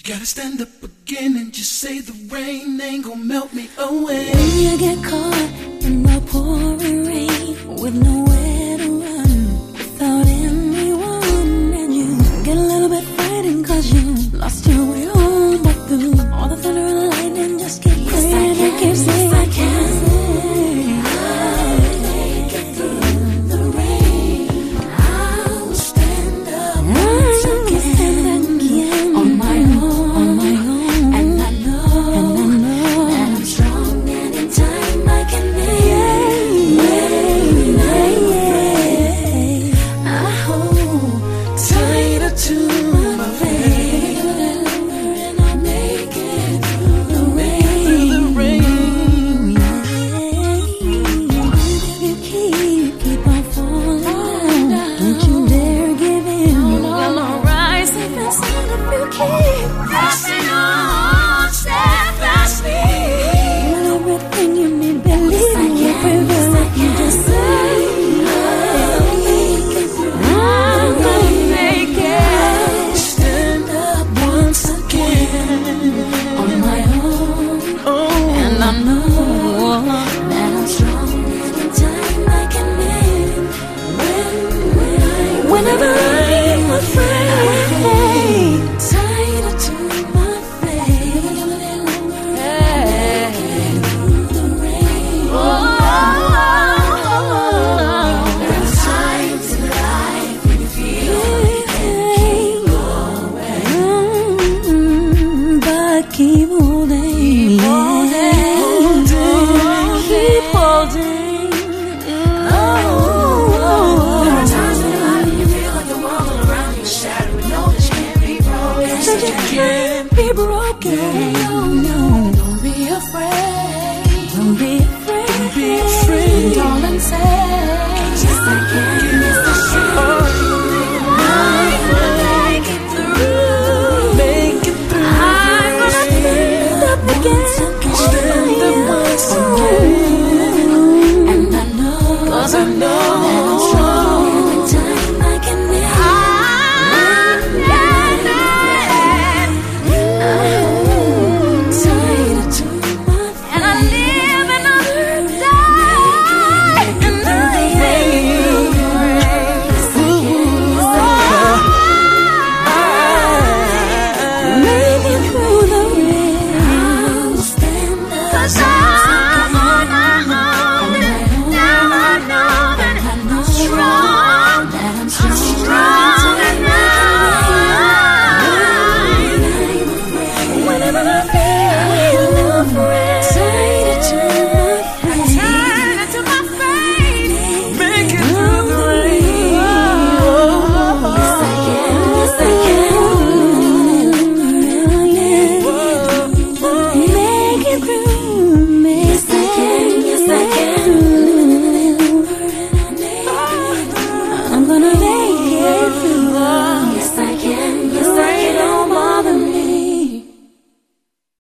Gotta stand up again and just say the rain ain't gonna melt me away. When you get caught in the pouring rain with nowhere to run, without anyone, and you get a little bit frightened cause you lost your way home. But through all the thunder and the lightning, just keep praying and keep saying, I can. I'll make it through the rain. I'll stand up once again on my own. Keep holding, keep holding. There are times in life when you feel like the world all around you is shattered, but know that you can't be broken. That you can't be broken. No, don't be afraid. Don't be afraid. Don't be afraid. Darling, say